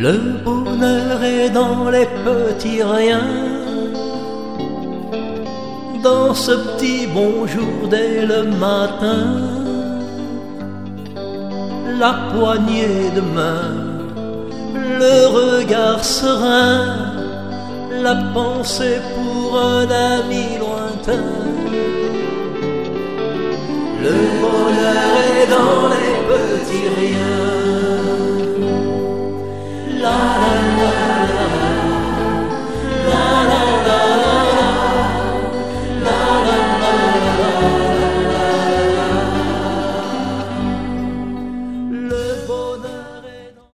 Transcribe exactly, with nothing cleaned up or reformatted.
Le bonheur est dans les petits riens, dans ce petit bonjour dès le matin, la poignée de main, le regard serein, la pensée pour un ami lointain. Le bonheur est dans les petits riens. La, la,